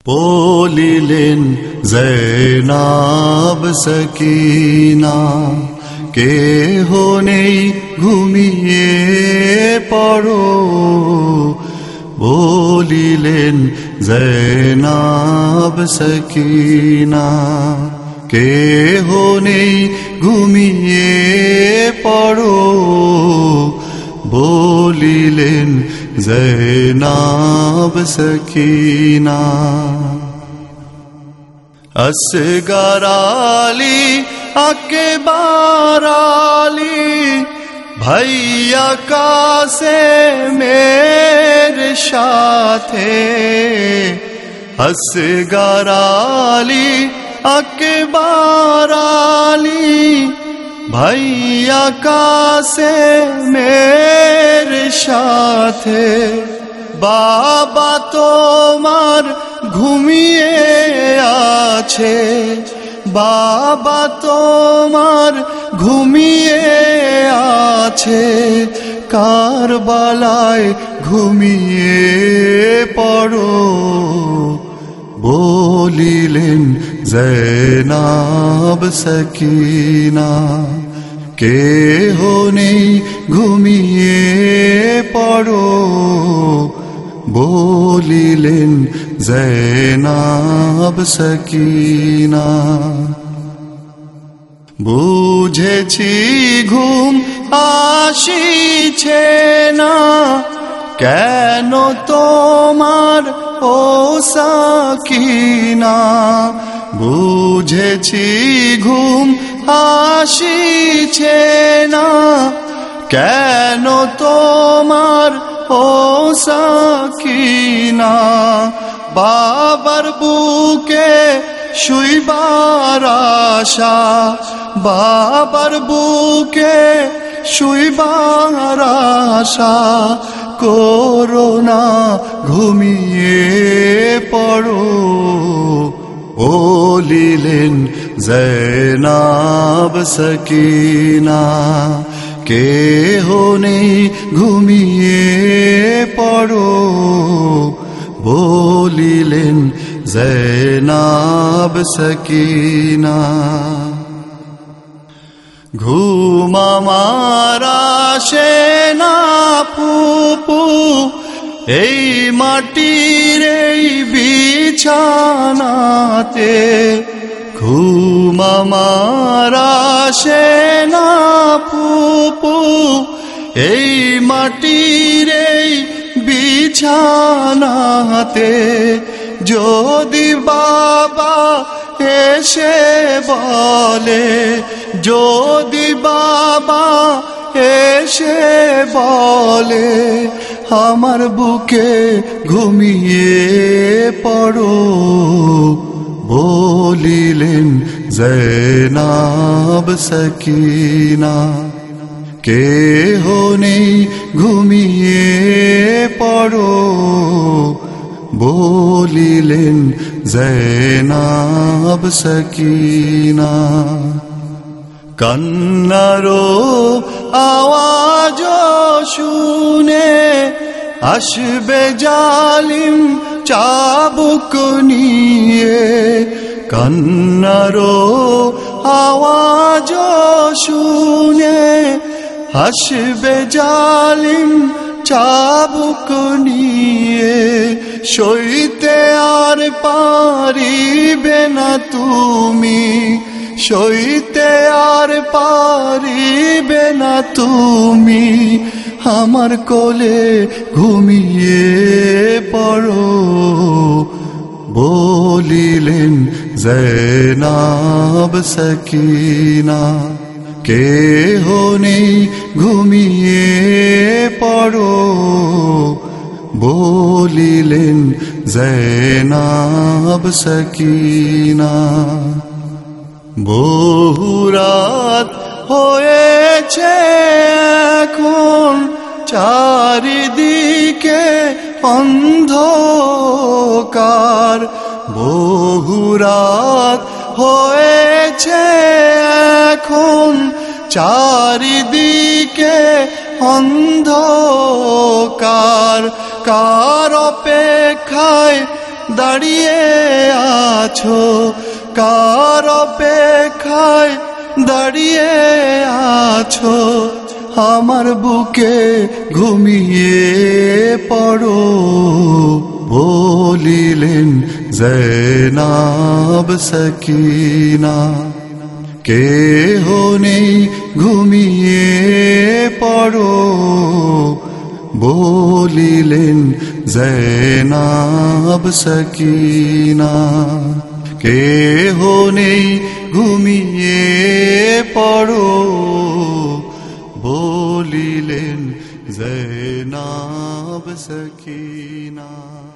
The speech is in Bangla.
বলিলেন জয়নাব সকিনা, কেহ নেই ঘুমিয়ে পড়ো। বলিলেন জয়নাব সকিনা, কেহ নেই ঘুমিয়ে পড়ো। বলিলেন জয়নাব সকিনা। আসগর আলী আকবার আলী ভাইয়া কাসেমের সাথে, আসগর আলী আকবার আলী ভাইয়া কাসেমের সাথে। বাবা তোমার ঘুমিয়ে আছে, বাবা তোমার ঘুমিয়ে আছে, কারবালায় ঘুমিয়ে পড়ো। বলিলেন জয়নাব সকিনা, কেহ নেই ঘুমিয়ে পড়ো। বলিলেন জয়নাব সকিনা। বুঝেছি ঘুম আসিছে না, কেন তোমার ও সকিনা। বুঝেছি ঘুম আসিছে না, কেন তোমার ও সকিনা। বাবার বুকে শুইবার আশা, বাবার বুকে শুইবার আশা, করোনা ঘুমিয়ে পড়ো। বলিলেন জয়নাব সকিনা, কেহ নেই ঘুমিয়ে পড়ো। বলিলেন জয়নাব সকিনা। ঘুম আমার আসে না ফুপু, এই মাটির এই বিছানাতে। ঘুম আমার আসে না ফুপু, এই মাটির এই বিছানাতে। যদি বাবা এসে বলে, যদি বাবা এসে বলে, আমার বুকে ঘুমিয়ে পড়ো। বলিলেন জয়নাব সকিনা, কেহ নেই ঘুমিয়ে পড়ো। বলিলেন জয়নাব সকিনা। কান্নারো আওয়াজ শুনে আসবে জালিম চাবুক নিয়ে। কান্নারো আওয়াজ শুনে আসবে জালিম চাবুক নিয়ে। সইতে আর পারিবে না তুমি, সইতে আর পারিবে না তুমি। আমার কোলে ঘুমিয়ে পড়ো। বলিলেন জয়নাব সকিনা, কেহ নেই ঘুমিয়ে পড়ো। বলিলেন জয়নাব সকিনা। বহুরাত হয়েছে এখন, চারিদিকে অন্ধকার। বহুরাত হয়েছে এখন, চারিদিকে অন্ধকার। কার অপেক্ষায় দাঁড়িয়ে আছো, কার অপেক্ষায় দাঁড়িয়ে আছো, আমার বুকে ঘুমিয়ে পড়ো, বলিলেন জয়নাব সকিনা। কেহ নেই ঘুমিয়ে পড়ো, বলিলেন জয়নাব সকিনা। কেহ নেই ঘুমিয়ে পড়ো, বলিলেন জয়নাব সকিনা।